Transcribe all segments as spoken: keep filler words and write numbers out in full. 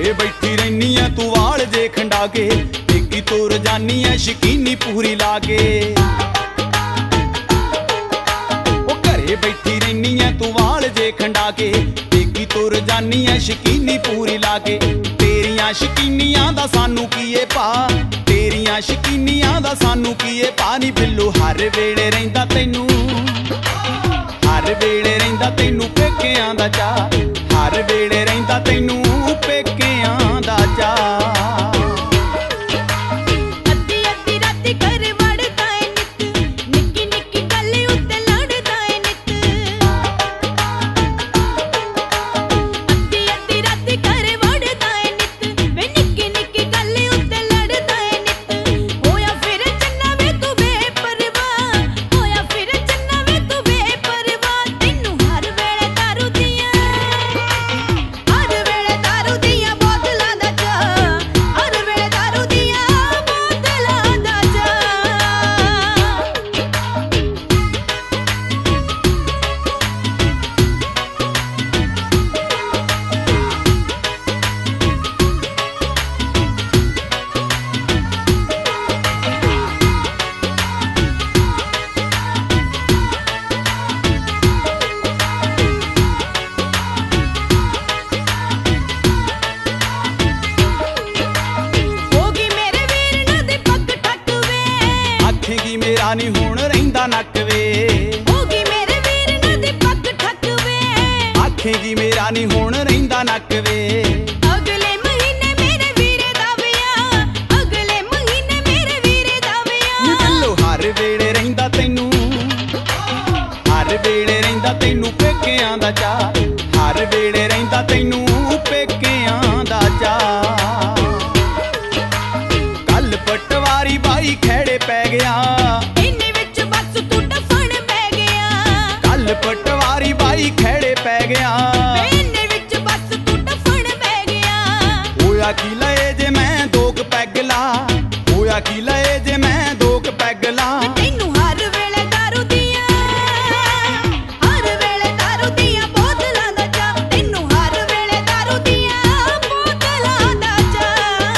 ਘਰੇ ਬੈਠੀ ਰਹਿਨੀ ਐ ਤੂੰ ਵਾਲ ਜੇ ਖੰਡਾ ਕੇ, ਪੇਕੀ ਤੁਰ ਜਾਨੀ ਐ ਸ਼ਕੀਨੀ ਪੂਰੀ ਲਾ ਕੇ। ਉਹ ਘਰੇ ਬੈਠੀ ਰਹਿਨੀ ਐ ਤੂੰ ਵਾਲ ਜੇ ਖੰਡਾ ਕੇ, ਪੇਕੀ ਤੁਰ ਜਾਨੀ ਐ ਸ਼ਕੀਨੀ ਪੂਰੀ ਲਾ ਕੇ। ਤੇਰੀਆਂ ਸ਼ਕੀਨੀਆਂ ਦਾ ਸਾਨੂੰ ਕੀ ਏ ਭਾ, ਤੇਰੀਆਂ ਸ਼ਕੀਨੀਆਂ ਦਾ ਸਾਨੂੰ ਕੀ ਏ ਭਾ। ਨੀ ਬਿੱਲੂ ਹਰ ਵੇਲੇ ਰਹਿੰਦਾ ਤੈਨੂੰ, ਹਰ ਵੇਲੇ ਰਹਿੰਦਾ ਤੈਨੂੰ ਪੇਕਿਆਂ ਦਾ ਚਾਅ, ਹਰ ਵੇਲੇ ਰਹਿੰਦਾ ਤੈਨੂੰ ਪੇਕਿਆਂ ਦਾ ਚਾਅ। ਅੱਧੀ ਅੱਧੀ ਰਾਤੀ ਘਰ ਵੜਦਾ ਏ ਨਿੱਤ, ਨਿੱਕੀ ਨਿੱਕੀ ਗੱਲ ਉੱਤੇ ਲੜਦਾ ਏ ਨਿੱਤ। ਅੱਧੀ ਅੱਧੀ ਰਾਤੀ ਘਰ ਵੜਦਾ ਏ ਨਿੱਤ, ਵੇ ਨਿੱਕੀ ਨਿੱਕੀ ਗੱਲ ਉੱਤੇ ਲੜਦਾ ਏ ਨਿੱਤ। ਹੋਇਆ ਫਿਰ ਚੰਨਾ ਵੇ ਤੂੰ ਬੇਪਰਵਾਹ, ਹੋਇਆ ਫਿਰ ਚੰਨਾ ਵੇ ਤੂੰ ਬੇਪਰਵਾਹ। ਤੈਨੂੰ ਹਰ ਵੇਲੇ ਦਾਰੂ ਦੀਆਂ, ਹਰ ਵੇਲੇ ਦਾਰੂ ਦੀਆਂ ਬੋਤਲਾਂ ਦਾ ਚਾਅ, ਹਰ ਵੇਲੇ ਦਾਰੂ ਦੀਆਂ ਬੋਤਲਾਂ ਦਾ ਚਾਅ। ਹੋ ਗਈ ਮੇਰੇ ਵੀਰ ਨਾ ਦੇ ਪੱਗ ਠੱਕ ਵੇ, ਆਖੇਗੀ ਮੇਰਾ ਨੀ ਹੁਣ ਰਹਿੰਦਾ ਨੱਕ ਵੇ, ਹੋ ਗਈ ਮੇਰੇ ਵੀਰ ਨਾ ਦੇ ਪੱਗ ਠੱਕ ਵੇ। ਆਖੇਗੀ ਮੇਰਾ ਨੀ ਹੁਣ ਰਹਿੰਦਾ ਨੱਕ ਵੇ। ਅਗਲੇ ਮਹੀਨੇ ਮੇਰੇ ਵੀਰੇ ਦਾ ਵਿਆਹ, ਅਗਲੇ ਮਹੀਨੇ ਮੇਰੇ ਵੀਰੇ ਦਾ ਨੀ ਵਿਆਹ। ਬਿੱਲੂ ਹਰ ਵੇਲੇ ਰਹਿੰਦਾ ਤੈਨੂੰ, ਹਰ ਵੇਲੇ ਰਹਿੰਦਾ ਤੈਨੂੰ ਪੇਕਿਆਂ ਦਾ ਚਾਅ, ਹਰ ਵੇਲੇ ਰਹਿੰਦਾ ਤੈਨੂੰ ਪੇਕਿਆਂ ਦਾ ਚਾਅ। ਕੱਲ ਪਟਵਾਰੀ ਬਾਈ ਖੇੜੇ ਪੈ ਗਿਆ, ਇੰਨੇ ਵਿੱਚ ਬਸ ਤੂੰ ਡਫਣ ਬਹਿ ਗਿਆ। ਕੱਲ ਪਟਵਾਰੀ ਬਾਈ ਖੇੜੇ ਪੈ ਗਿਆ। ਇੰਨੇ ਵਿੱਚ ਬਸ ਤੂੰ ਡਫਣ ਬਹਿ ਗਿਆ। ਹੋਇਆ ਕੀ ਲਏ ਜੇ ਮੈਂ ਦੋ ਕੁ ਪੈਗ ਲਾ, ਹੋਇਆ ਕੀ ਲਏ ਜੇ ਮੈਂ ਦੋ ਕੁ ਪੈਗ ਲਾ। ਤੈਨੂੰ ਹਰ ਵੇਲੇ ਦਾਰੂ ਦੀਆਂ, ਹਰ ਵੇਲੇ ਦਾਰੂ ਦੀਆਂ ਬੋਤਲਾਂ ਦਾ ਚਾਅ, ਤੈਨੂੰ ਹਰ ਵੇਲੇ ਦਾਰੂ ਦੀਆਂ ਬੋਤਲਾਂ ਦਾ ਚਾਅ।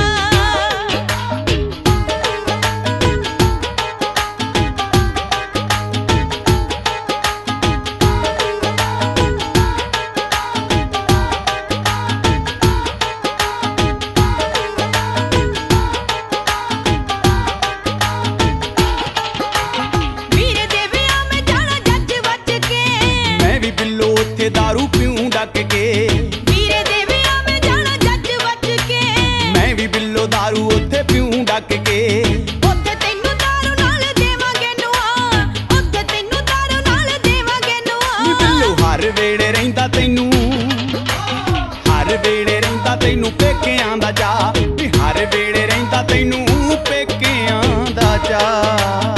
ਵੀਰੇ ਦੇ ਵਿਆਹ ਮੈਂ ਜਾਣਾ ਜੱਜ ਵੱਜ ਕੇ, ਮੈਂ ਵੀ ਬਿੱਲੋ ਉੱਥੇ ਦਾਰੂ ਪੀਉਂ ਡੱਕ ਕੇ, ਵੀਰੇ ਦੇ ਵਿਆਹ ਮੈਂ ਜਾਣਾ ਜੱਜ ਵੱਜ ਕੇ। ਮੈਂ ਵੀ ਬਿੱਲੋ ਦਾਰੂ ਉੱਥੇ ਪੀਉਂ ਡੱਕ ਕੇ। ਉੱਥੇ ਤੈਨੂੰ ਦਾਰੂ ਨਾਲ ਦੇਵਾਂਗੇ ਨੁਆ, ਉੱਥੇ ਤੈਨੂੰ ਦਾਰੂ ਨਾਲ ਦੇਵਾਂਗੇ ਨੀ ਨੁਆ। ਬਿੱਲੋ ਹਰ ਵੇਲੇ ਰਹਿੰਦਾ ਤੈਨੂੰ, ਹਰ ਵੇਲੇ ਰਹਿੰਦਾ ਤੈਨੂੰ ਪੇਕਿਆਂ ਦਾ ਚਾਅ, ਨੀ ਹਰ ਵੇਲੇ ਰਹਿੰਦਾ ਤੈਨੂੰ ਪੇਕਿਆਂ ਦਾ ਚਾਅ।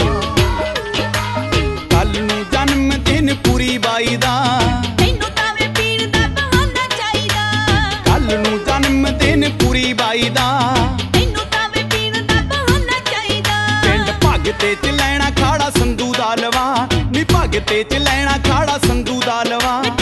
ਕੱਲ ਨੂੰ ਜਨਮ ਦਿਨ ਪੂਰੀ ਬਾਈ ਦਾ, ਤੈਨੂੰ ਤਾਂ ਵੇ ਪੀਣ ਦਾ ਬਹਾਨਾ ਚਾਹੀਦਾ, ਕੱਲ ਨੂੰ ਜਨਮ ਦਿਨ ਪੂਰੀ ਬਾਈ ਦਾ। ਤੈਨੂੰ ਤਾਂ ਵੇ ਪੀਣ ਦਾ ਬਹਾਨਾ ਚਾਹੀਦਾ। ਪਿੰਡ ਭਗਤੇ ਚ ਲੈਣਾ ਖਾੜਾ ਸੰਧੂ ਦਾ ਲਵਾ, ਨੀ ਭਗਤੇ ਚ ਲੈਣਾ ਖਾੜਾ ਸੰਧੂ ਦਾ ਲਵਾ।